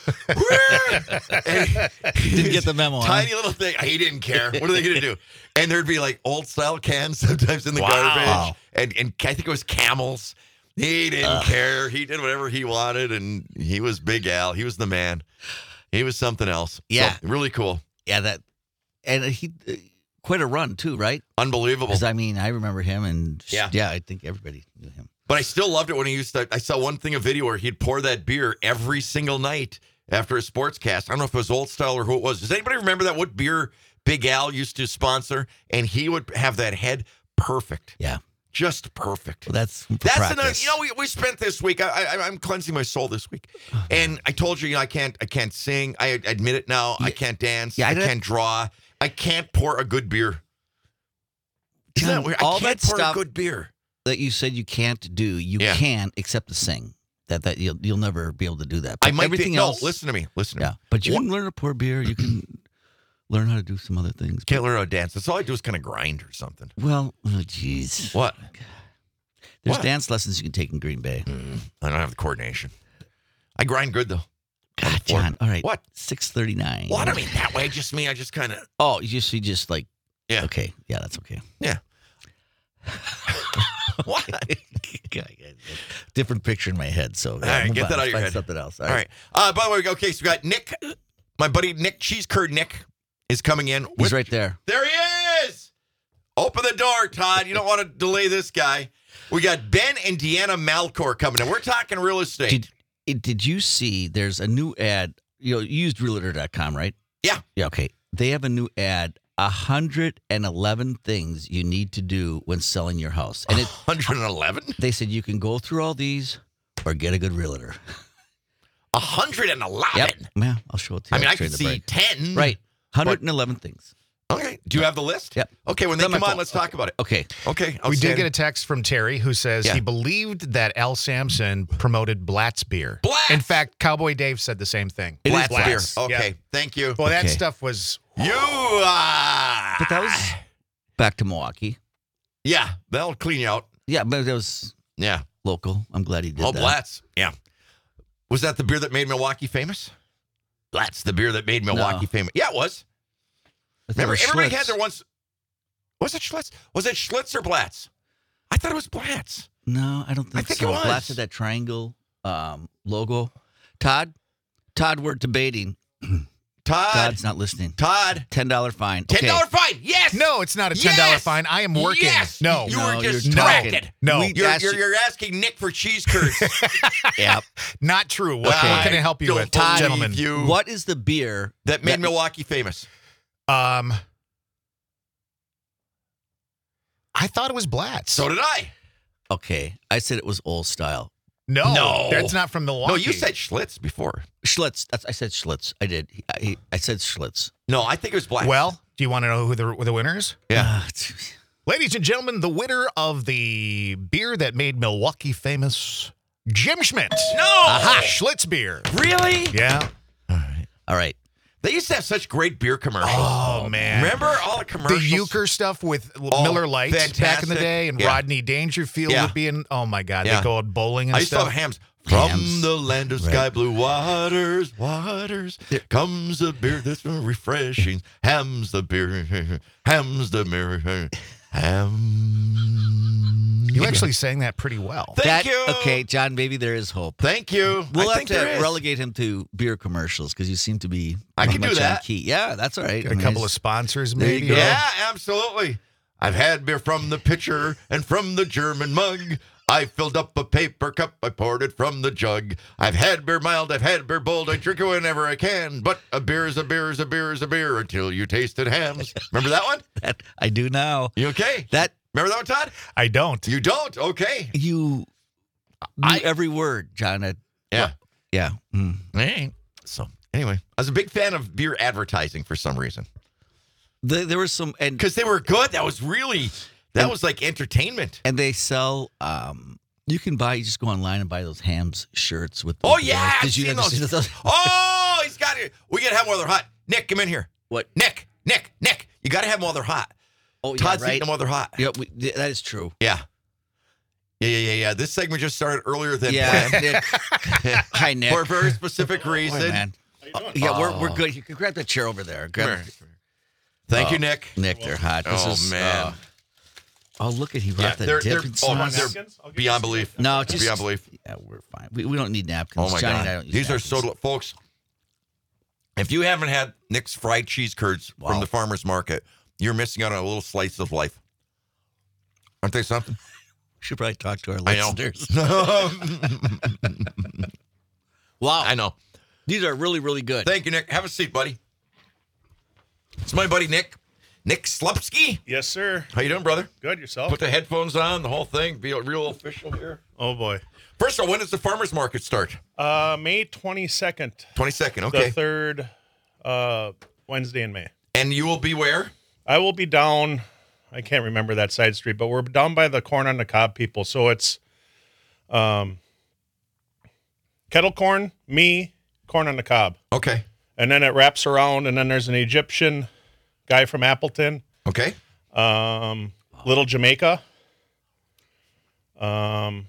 and Didn't get the memo, huh? Tiny little thing. He didn't care. What are they going to do? And there'd be like old style cans sometimes in the Wow. garbage, and and I think it was Camels. He didn't care. He did whatever he wanted, and he was Big Al. He was the man. He was something else. Yeah. So, really cool. yeah. That and he uh, quite a run too, right? Unbelievable. Because I mean, I remember him, and Yeah. yeah, I think everybody knew him. But I still loved it when he used to. I saw one thing, a video where he'd pour that beer every single night after a sports cast. I don't know if it was Old Style or who it was. Does anybody remember that? What beer Big Al used to sponsor? And he would have that head perfect. Yeah. Just perfect. Well, that's for That's practice. another. You know, we, we spent this week. I, I, I'm cleansing my soul this week, and I told you, you know, I can't. I can't sing. I admit it now. I can't dance. Yeah, I I don't- can't draw. I can't pour a good beer. Isn't that John, weird? all I can't that pour stuff a good beer. that you said you can't do, you Yeah. can except to sing. That that you'll you'll never be able to do that. I But might everything be. else. No, listen to me. Listen to Yeah, me. but you What- can learn to pour beer. You can learn how to do some other things. Can't learn how to dance. That's all I do is kind of grind or something. Well, oh jeez. What? There's What? dance lessons you can take in Green Bay. I don't have the coordination. I grind good though. God, floor. John. All right. What? Six thirty nine. Well, I don't mean that way. Just me. I just kind of. Oh, you just you just like. Yeah. Okay. Yeah, that's okay. Yeah. What? Different picture in my head. So All right, move get on. that out of your Find head. Something else. All right. Uh, by the way, okay, so we got Nick, my buddy Nick Cheese Curd Nick is coming in. He's with- right there. There he is. Open the door, Todd. You don't want to delay this guy. We got Ben and Deanna Malcor coming in. We're talking real estate. Did it- did you see? There's a new ad. You know, you used realtor dot com, right? Yeah. Yeah. Okay. They have a new ad. one hundred eleven things you need to do when selling your house, and it. one hundred eleven? They said you can go through all these or get a good realtor. one hundred eleven? Yep. Yeah, I'll show it to I you. mean, I after can the see break. ten. Right. one hundred eleven things. Okay. Do you have the list? Yep. Okay, when they It's on my come on, phone. let's talk about it. Okay. Okay. We did outstanding. get a text from Terry who says Yeah. he believed that Al Sampson promoted Blatz beer. Blatz! In fact, Cowboy Dave said the same thing. It is Blatz beer. Blatz. Okay. Yeah. Thank you. Well, that Okay. stuff was. You uh, But that was back to Milwaukee. Yeah, that'll clean you out. Yeah, but it was Yeah. local. I'm glad he did Oh, that. Blatz. Yeah. Was that the beer that made Milwaukee famous? Blatz, the beer that made Milwaukee No. famous. Yeah, it was. I thought it Remember, was everybody Schlitz. had their once. Was it Schlitz? Was it Schlitz or Blatz? I thought it was Blatz. No, I don't think, I think so. it was. Blatz had that triangle um, logo. Todd, Todd, we're debating. Todd. Todd's not listening. Todd. Ten dollar fine. Ten dollar Okay. fine. Yes. No, it's not a ten dollar Yes! fine. I am working. Yes. No. You No, were you're distracted. No. We You're, asked you're, you- you're asking Nick for cheese curds. Yep. Not true. What, Okay. what can I help you Don't with, believe gentlemen? you. What is the beer That made Milwaukee famous. Um, I thought it was Blatz. So did I. Okay, I said it was old style. no, No. that's not from Milwaukee. No, you said Schlitz before. Schlitz. That's, I said Schlitz. I did. I, I said Schlitz. No, I think it was Blatz. Well, do you want to know who the, who the winner is? yeah. Ah, it's- Ladies and gentlemen, the winner of the beer that made Milwaukee famous, Jim Schmidt. No. Aha, Schlitz beer. Really? Yeah. all right. They used to have such great beer commercials. Oh, man. Remember all the The commercials? Euchre stuff with Oh, Miller Lite back in the fantastic. day, and Yeah. Rodney Dangerfield Yeah. would be in. Oh my God, Yeah. they go out bowling and I used to stuff. have hams. From Hams. the land of Right. sky blue waters, waters, comes a beer that's refreshing. Hams the beer, hams the beer, ham. You You actually sang that pretty well. Thank That- you. Okay, John, maybe there is hope. Thank you. We'll I have think there to is. relegate him to beer commercials because you seem to be I pretty can do much on that. key. Yeah, that's all right. Got I a mean, couple of he's- sponsors, There you maybe. go. Yeah, absolutely. I've had beer from the pitcher and from the German mug. I filled up a paper cup. I poured it from the jug. I've had beer mild. I've had beer bold. I drink it whenever I can. But a beer is a beer is a beer is a beer until you tasted hams. Remember that one? that, I do now. You okay? That Remember that one, Todd? I don't. You don't? Okay. you, I- I, every word, John. I, Yeah. yeah. Mm. Hey. So anyway, I was a big fan of beer advertising for some reason The, there was some, and because they were good. That was really that And- was like entertainment. and they sell. Um, you can buy. You just go online and buy those hams shirts with. Oh with the- yeah, I've Did you seen ever those. see those? Oh, he's got it. We gotta have them while they're hot. Nick, come in here. What? Nick, Nick, Nick. You gotta have them while they're hot. Oh, Todd's yeah, right. eating them while they're hot. Yeah, we, th- that is true. Yeah. Yeah, yeah, yeah, yeah. This segment just started earlier than Yeah. planned Nick. Hi, Nick. for a very specific Boy, reason. man. Yeah, we're we're Oh. good. You can grab that chair over there. Come Grab, here. Thank you, Oh, Nick. Nick, they're hot. This Oh is, man. uh, oh, look at he Yeah, brought the they're dip they're and oh, sauce. they're beyond belief. No, They're just beyond belief. Yeah, we're fine. We, we don't need napkins. Oh my Johnny god, and I don't use these are napkins. so del- folks. If you haven't had Nick's fried cheese curds Wow. from the farmer's market, you're missing out on a little slice of life. Aren't they something? Should probably talk to our I know. listeners. I Wow, know. these are really really good. Thank you, Nick. Have a seat, buddy. It's my buddy Nick. Nick Slupski. Yes, sir. How you doing, brother? Good yourself. Put the headphones on, the whole thing. Be real official here. Oh boy. First of all, when does the farmer's market start? Uh, May twenty-second, twenty-second. the Okay. third uh, Wednesday in May. And you will be where? I will be down. I can't remember that side street, but we're down by the corn on the cob people. So it's um, kettle corn, me, corn on the cob, Okay. and then it wraps around, and then there's an Egyptian guy from Appleton, Okay. um, Little Jamaica. Um,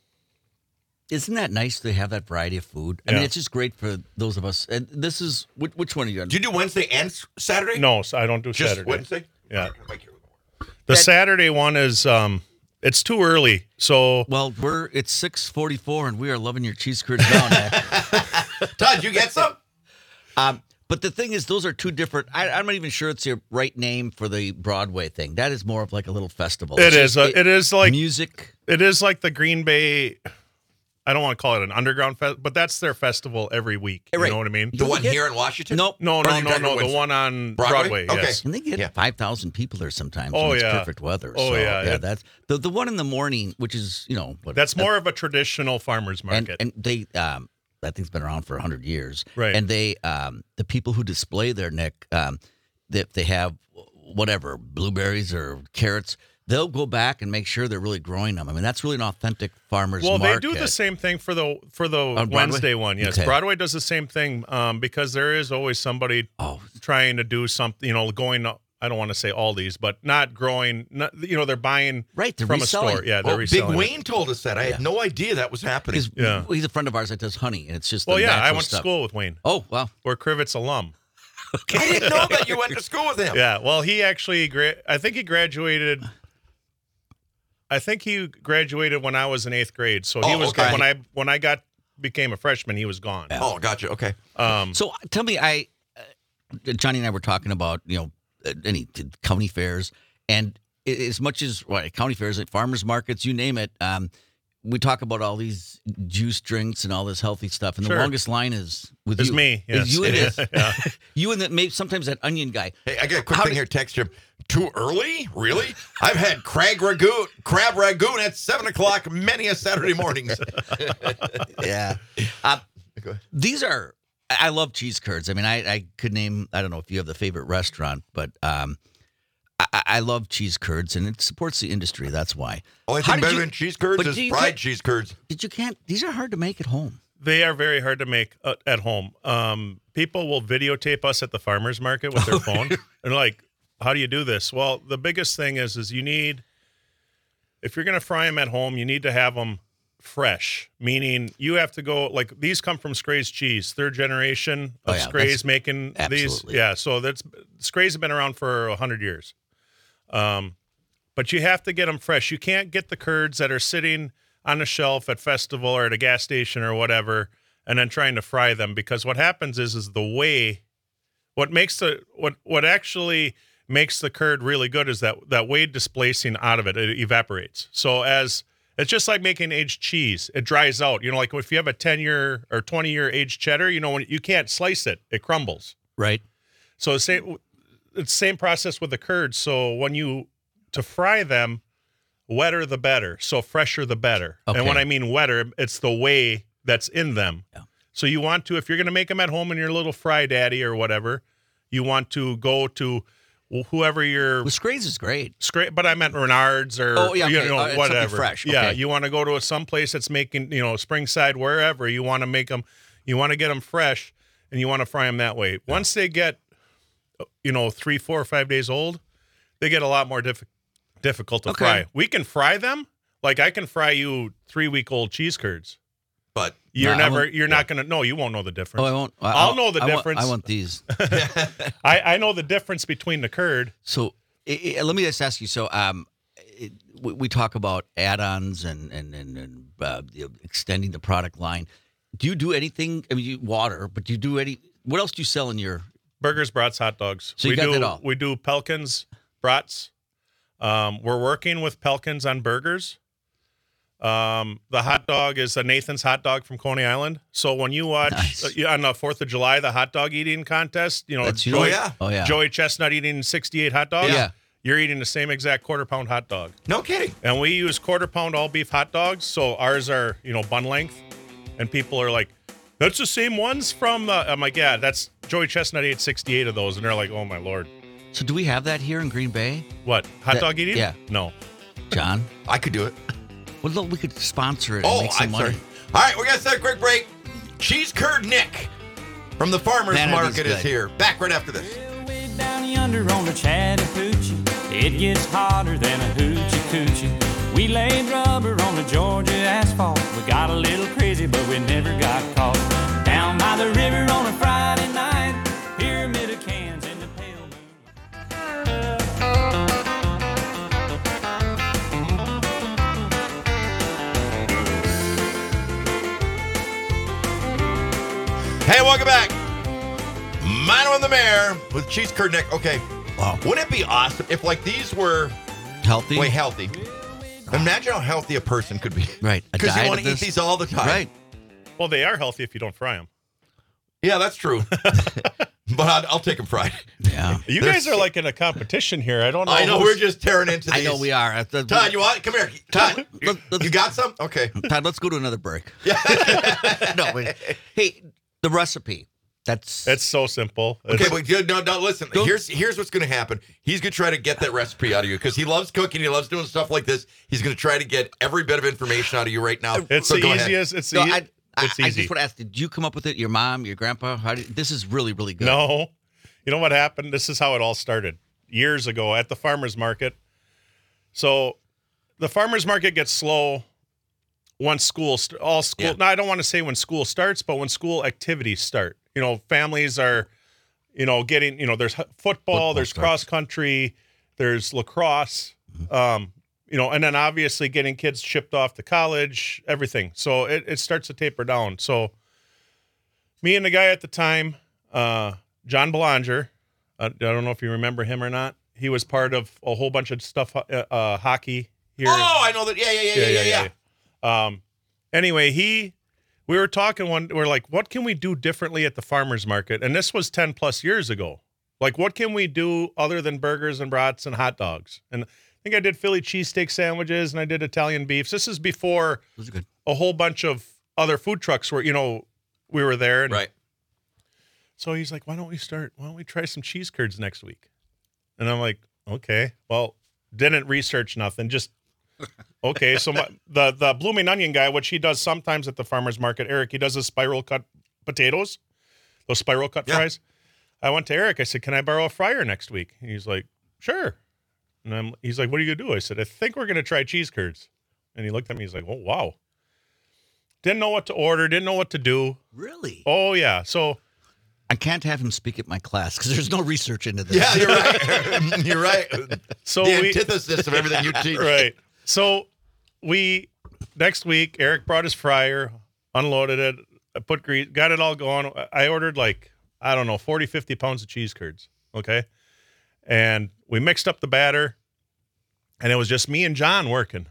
Isn't that nice to have that variety of food? I Yeah. mean, it's just great for those of us. And this is which, which one are you on? Do you do Wednesday and s- Saturday? no, so I don't do Just Saturday. Wednesday? Yeah. Make it- The That- Saturday one is um, it's too early. So Well, we're it's six forty four, and we are loving your cheese curds down. Nick. Todd, you get some? Um, but the thing is, those are two different. I, I'm not even sure it's the right name for the Broadway thing. That is more of like a little festival. it It's is. just- Uh, it is like music. it is like the Green Bay. I don't want to call it an underground fest, but that's their festival every week. You Right. know what I mean? The one get- here in Washington? Nope. No, Or no, you no, got no. your The Wednesday? one on Broadway? Broadway. Okay. Yes. And they get Yeah. five thousand people there sometimes. Oh, when it's yeah. perfect weather. Oh, so, yeah, yeah. it- That's the the one in the morning, which is you know what, That's uh, more of a traditional farmers and market. and they um that thing's been around for a hundred years. Right. And they um the people who display their Nick um that they have whatever blueberries or carrots. They'll go back and make sure they're really growing them. I mean, that's really an authentic farmer's well, market. they do the same thing for the for the Broadway? Wednesday one. Yes, Okay. Broadway does the same thing um, because there is always somebody Oh, trying to do something. You know, going. I don't want to say all these, but not growing. Not, you know, they're buying right. They're from a reselling. store. Yeah, they're Oh, Big reselling. it. Wayne told us that. I Yeah. had no idea that was happening. Because Yeah. he's a friend of ours that does honey, and it's just Well, the yeah, I natural went stuff. to school with Wayne. Oh, wow. We're Crivets alum. I didn't know that you went to school with him. Yeah, well, he actually, gra- I think he graduated. I think he graduated when I was in eighth grade. So he Oh, was okay. when I when I got became a freshman, he was gone. Oh, gotcha. Okay. Um, So tell me, I uh, Johnny and I were talking about you know uh, any county fairs, and i- as much as well, county fairs, like farmers markets, you name it. Um, we talk about all these juice drinks and all this healthy stuff, and Sure. the longest line is with It's you. me, Is yes. you and It this. Yeah. You and that maybe sometimes that onion guy. Hey, I got a quick How thing did- here. Text him. Too early? Really? I've had crab ragoon, crab ragoon at seven o'clock many a Saturday mornings. Yeah. Uh, Go ahead. these are I I love cheese curds. I mean, I, I could name I don't know if you have the favorite restaurant, but um, I, I- I love cheese curds, and it supports the industry. That's why. Only How thing did better you- than cheese curds but is do you fried get- cheese curds. Did you can't? These are hard to make at home. They are very hard to make uh, at home. Um, people will videotape us at the farmers market with their phone, and like, how do you do this? Well, the biggest thing is, is you need, if you're going to fry them at home, you need to have them fresh. Meaning, you have to go like these come from Scray's cheese, third generation Oh, of yeah, Scray's that's- making these. absolutely. Yeah, so that's Scray's have been around for a hundred years. Um, but you have to get them fresh. You can't get the curds that are sitting on a shelf at festival or at a gas station or whatever, and then trying to fry them, because what happens is is the whey, what makes the what what actually makes the curd really good is that that whey displacing out of it, it evaporates. So as it's just like making aged cheese, it dries out. You know, like if you have a ten year or twenty year aged cheddar, you know, when you can't slice it, it crumbles. Right. So the same it's the same process with the curds. So when you to fry them, wetter the better. So fresher the better. Okay. And when I mean wetter, it's the whey that's in them. Yeah. So you want to, if you're going to make them at home in your little fry daddy or whatever, you want to go to whoever your Well, Scray's is great. scrape, but I meant Renards or Oh, yeah, you okay. know Uh, it's something whatever. fresh. Yeah, Okay. you want to go to some place that's making, you know, Springside, wherever. You want to make them, you want to get them fresh, and you want to fry them that way. Once they get, you know, three, four, or five days old, they get a lot more difficult. difficult to Okay. fry. We can fry them. Like I can fry you three week old cheese curds. But You're No, I never, won't- you're not going to, no, you won't know the difference. Oh, I won't. I, I'll know the I want- difference. I want these. I, I know the difference between the curd. So i i let me just ask you. So um, it, we, we talk about add-ons and and and, and uh, you know, extending the product line. Do you do anything? I mean, you, water, but do you do any? What else do you sell in your? Burgers, brats, hot dogs. So you we got do, that all? We do Pelkins, brats. Um, we're working with Pelkins on burgers. Um, the hot dog is a Nathan's hot dog from Coney Island. So when you watch Nice. uh, yeah, on the Fourth of July, the hot dog eating contest, you know, That's you. Joey, Oh, yeah. Oh yeah. Joey Chestnut eating sixty-eight hot dogs. Yeah. You're eating the same exact quarter pound hot dog. no kidding. And we use quarter pound all beef hot dogs. So ours are, you know, bun length. And people are like, that's the same ones from, uh, I'm like, yeah, that's Joey Chestnut ate sixty-eight of those. And they're like, oh my Lord. So do we have that here in Green Bay, What? Hot That- dog eating? yeah. No. John? I could do it. Well, look, we could sponsor it and Oh, make some I'm money. sorry. All right, we're going to take a quick break. Cheese Curd Nick from the Farmer's Man, it is Market is good. here. Back right after this. Way down yonder on the Chattahoochee, it gets hotter than a hoochie coochie. We laid rubber on the Georgia asphalt. We got a little crazy, but we never got caught. Down by the river on a Friday night, pyramid of cans in the pale moon. Hey, welcome back. Mano and the Mayor with Cheese Curd Nick. Okay. Wow. Wouldn't it be awesome if, like, these were Healthy? way healthy? Imagine how healthy a person could be. Right. A Because you diet want of to eat this- these all the time. Right. Well, they are healthy if you don't fry them. Yeah, that's true. But I'll, I'll take them fried. Yeah. You They're guys are so- like in a competition here. I don't know. I know who's- we're just tearing into I these. know we are. At the- Todd, you want? Come here. Todd, you, let- let's- you got some? Okay. Todd, let's go to another break. no, wait. Hey, the recipe. That's It's so simple. Okay, It's- but you- no, no, listen. Don't- Here's here's what's going to happen. He's going to try to get that recipe out of you because he loves cooking. He loves doing stuff like this. He's going to try to get every bit of information out of you right now. it's So the go ahead. easiest. It's No, the, I, I, it's I easy. just want to ask: did you come up with it? Your mom, your grandpa? How did, this is really, really good. No. You know what happened? This is how it all started years ago at the farmer's market. So the farmer's market gets slow once school, st- all school. Yeah. No, I don't want to say when school starts, but when school activities start. You know, families are, you know, getting, you know, there's hu- football, Football there's starts. cross country, there's lacrosse, um, you know, and then obviously getting kids shipped off to college, everything. So it, it starts to taper down. So me and the guy at the time, uh, John Belanger, uh, I don't know if you remember him or not. He was part of a whole bunch of stuff, uh, uh, hockey here. Oh, I know that. Yeah, yeah, yeah, yeah, yeah. yeah. Um, anyway, he, we were talking one, we're like, what can we do differently at the farmer's market? And this was ten plus years ago. Like, what can we do other than burgers and brats and hot dogs? And I think I did Philly cheesesteak sandwiches and I did Italian beefs. This is before Those are good. a whole bunch of other food trucks were, you know, we were there. And Right. so he's like, why don't we start, why don't we try some cheese curds next week? And I'm like, okay, well, didn't research nothing. Just, okay. So my, the, the blooming onion guy, which he does sometimes at the farmer's market, Eric, he does his spiral cut potatoes, those spiral cut Yeah. fries. I went to Eric. I said, can I borrow a fryer next week? And he's like, sure. And I'm, he's like, what are you going to do? I said, I think we're going to try cheese curds. And he looked at me. He's like, oh, wow. Didn't know what to order. Didn't know what to do. Really? Oh, yeah. So I can't have him speak at my class because there's no research into this. Yeah, you're right. You're right. So the we, antithesis of everything you teach. right. So we next week, Eric brought his fryer, unloaded it, I put grease, got it all going. I ordered like I don't know, forty, fifty pounds of cheese curds. Okay, and we mixed up the batter, and it was just me and John working,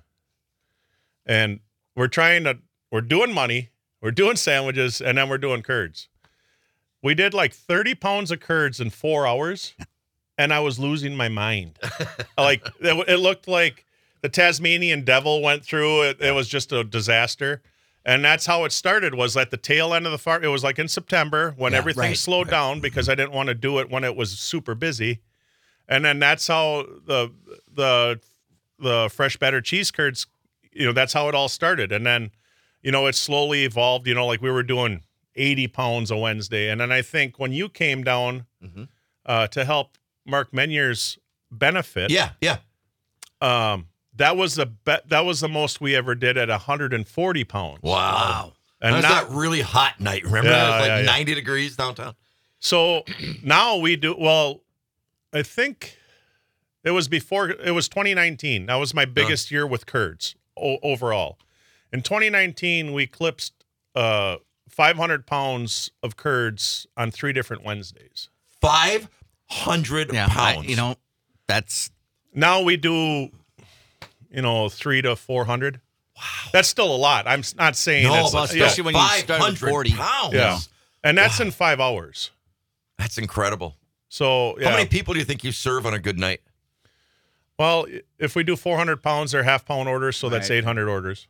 and we're trying to we're doing money, we're doing sandwiches, and then we're doing curds. We did like thirty pounds of curds in four hours, and I was losing my mind. Like it, it looked like the Tasmanian devil went through. It, it was just a disaster, and that's how it started. Was at the tail end of the farm. It was like in September when Yeah, everything right, slowed right. down because I didn't want to do it when it was super busy, and then that's how the the the fresh batter cheese curds. You know, that's how it all started, and then you know it slowly evolved. You know, like we were doing eighty pounds a Wednesday. And then I think when you came down Mm-hmm. uh, to help Mark Menier's benefit, Yeah, yeah. um, that was the be- that was the most we ever did at one hundred forty pounds. Wow. And And not, that really hot night. Remember Yeah, that? It was like yeah, yeah. ninety degrees downtown. so now we do, well, I think it was before, it was twenty nineteen. That was my biggest year with curds o- overall. In twenty nineteen, we clipped uh, five hundred pounds of curds on three different Wednesdays. five hundred Yeah, I, pounds. you know, that's Now we do, you know, three to four hundred. Wow, that's still a lot. I'm s- not saying no, it's, but yeah, especially when you started five hundred forty. pounds. yeah, and that's in five hours. That's incredible. So yeah. How many people do you think you serve on a good night? Well, if we do four hundred pounds, they're half pound orders, so that's Right. eight hundred orders.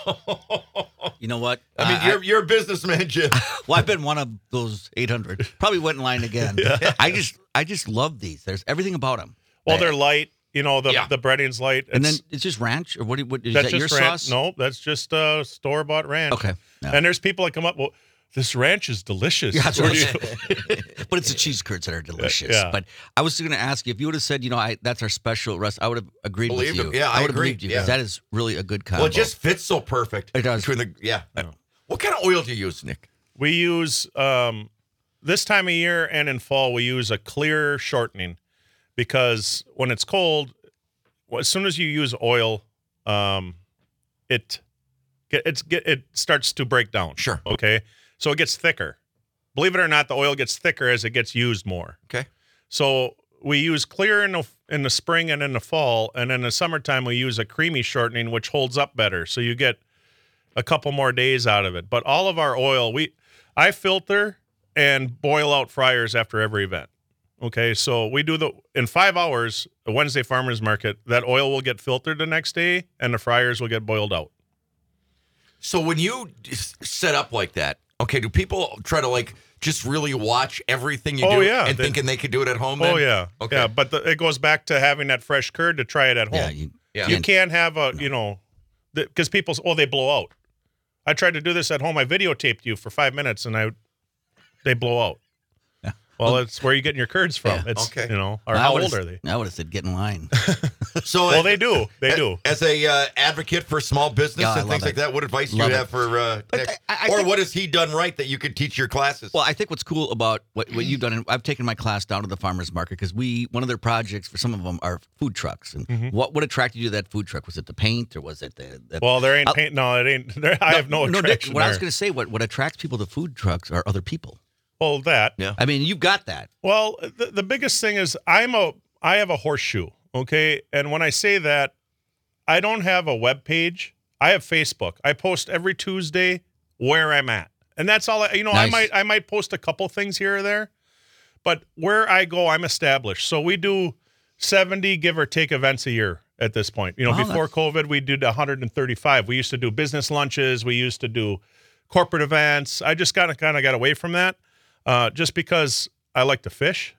you know what? I mean, Uh, you're you're a businessman, Jim. well, I've been one of those eight hundred. Probably went in line again. I just I just love these. There's everything about them. Well, they're light. You know, the Yeah. the breading's light. And then It's- it's just ranch or what? do you- what is that's that your just ranch. sauce? No, that's just uh, store bought ranch. Okay. Yeah. And there's people that come up. Well, this ranch is delicious. Yeah, that's Where what do I'm you- saying. But it's the cheese curds that are delicious. Yeah. But I was going to ask you if you would have said, you know, I that's our special rest. I would have agreed Believed with him. you. Yeah, I would have agree. believed you. Yeah. 'Cause That is really a good combo. Well, it just fits so perfect. It does. Between the yeah. What kind of oil do you use, Nick? We use um, this time of year and in fall we use a clear shortening because when it's cold, well, as soon as you use oil, um, it get it's get it starts to break down. Sure. Okay, so it gets thicker. Believe it or not, the oil gets thicker as it gets used more. Okay. So we use clear in the in the spring and in the fall, and in the summertime we use a creamy shortening, which holds up better. So you get a couple more days out of it. But all of our oil, we I filter and boil out fryers after every event. Okay, so we do the in five hours, the Wednesday farmers market, that oil will get filtered the next day, and the fryers will get boiled out. So when you s- set up like that, okay, do people try to like just really watch everything you Oh, do yeah, and they- thinking they could do it at home? Then? Oh yeah, Okay. yeah. But the, it goes back to having that fresh curd to try it at home. Yeah. You, Yeah. You can't- can't have a, you know, because people, oh, they blow out. I tried to do this at home. I videotaped you for five minutes, and I, they blow out. Yeah. Well, it's where are you getting your curds from? Yeah. It's Okay. you know, or I how would've- old are they? I would have said get in line. So Well, they do. They a- do. As a uh, advocate for small business Yeah, I and love things like it. that, what advice do Love you it. have for uh, But Nick? I- I or think- what has he done right that you could teach your classes? Well, I think what's cool about what, what you've done, and I've taken my class down to the farmers market because we one of their projects for some of them are food trucks. And Mm-hmm. what what attracted you to that food truck? Was it the paint or was it the? the Well, there ain't I'll- paint. No, it ain't. There, I have no Dick, attraction what I was there. going to say, what what attracts people to food trucks are other people. Well, that. Yeah. I mean, you've got that. Well, the, the biggest thing is I'm a I have a horseshoe, okay? And when I say that, I don't have a web page. I have Facebook. I post every Tuesday where I'm at. And that's all I you know, I Nice. might I might post a couple things here or there. But where I go, I'm established. So we do seventy give or take events a year at this point. You know, Wow, before COVID, we did one hundred thirty-five. We used to do business lunches, we used to do corporate events. I just kind of kind of got away from that. Uh, just because I like to fish.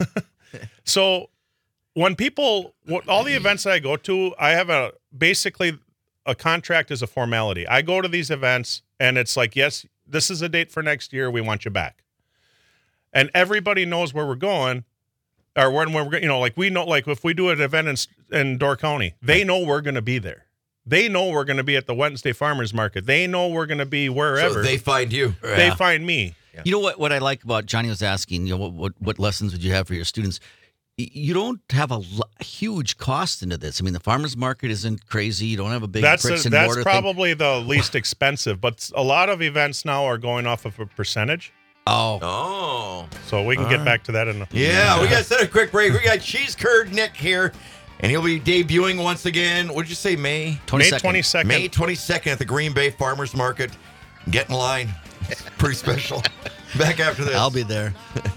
So when people, what, all the events that I go to, I have a basically a contract is a formality. I go to these events and it's like, yes, this is a date for next year. We want you back. And everybody knows where we're going or when we're, you know, like we know, like if we do an event in, in Door County, they know we're going to be there. They know we're going to be at the Wednesday Farmers Market. They know we're going to be wherever. So they find you. They find me. Yeah. You know what? What I like about Johnny was asking, you know, what what, what lessons would you have for your students? Y- You don't have a lo- huge cost into this. I mean, the farmers market isn't crazy. You don't have a big That's bricks a, and that's mortar thing. probably the least expensive, but a lot of events now are going off of a percentage. Oh, Oh. So we can get back to that in a Yeah, we got to set a quick break. We got Cheese Curd Nick here, and he'll be debuting once again. What did you say, May? May twenty-second. twenty-second. May twenty-second at the Green Bay Farmers Market. Get in line. It's pretty special. Back after this. I'll be there.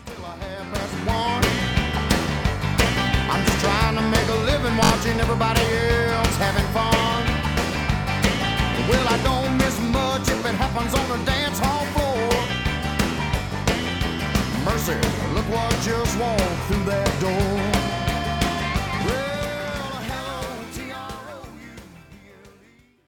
I'm just trying to make a living watching everybody else having fun. Well, I don't miss much if it happens on the dance hall floor. Mercy, look what just walked through that door.